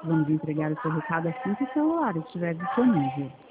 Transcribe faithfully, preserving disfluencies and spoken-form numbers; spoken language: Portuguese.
Vamos entregar o seu recado assim que o celular estiver disponível.